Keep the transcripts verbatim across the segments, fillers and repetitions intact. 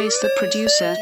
Chase the producer.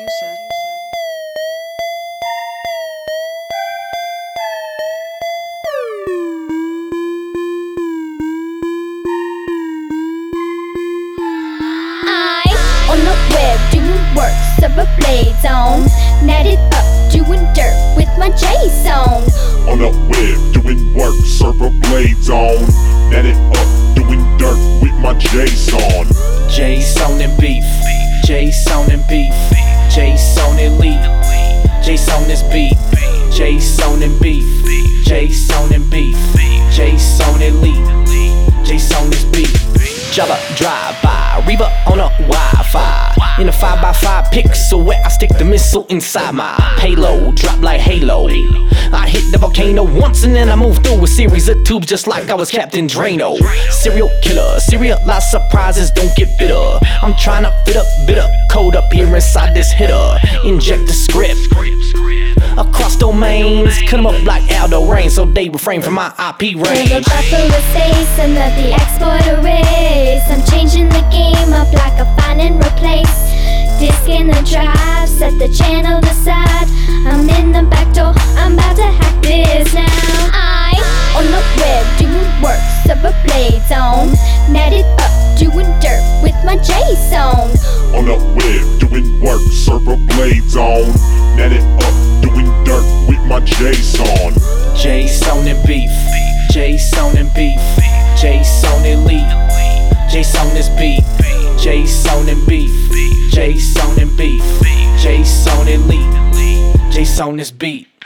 On the web, doing work, server blades on. Net it up, doing dirt with my J-Zone. On the web, doing work, server blades on. Net it up, doing dirt with my J-Zone. J-Zone and beef, J-Zone and beef, J-Zone elite, J-Zone is beat, J-Zone and beef, J-Zone and beef, J-Zone elite, J-Zone is beat. Java drive-by, Reba on a Wi-Fi. In a five by five pixel where I stick the missile inside my payload. Drop like Halo. I hit the volcano once and then I move through a series of tubes just like I was Captain Drano. Serial killer, serialized surprises don't get bitter. I'm trying to fit up, bit up, code up here inside this hitter. Inject the script across domains, cut them up like Aldo Rain so they refrain from my I P range. The buffer stays and let the export erase. I'm changing the game up like a find and replace. Disk in the drive, set the channel aside. I'm in the back door, I'm about to hack this now. I, on the web, doing work, server blades on. Net it up, doing dirt with my J-Zone. On the web, doing work, server blades on. Net it up, doing dirt with my J-Zone. J-Zone and beef, J-Zone and beef, J-Zone elite, J-Zone is beat, J-Zone and beef, J-Zone and beef, J-Zone elite, J-Zone is beat.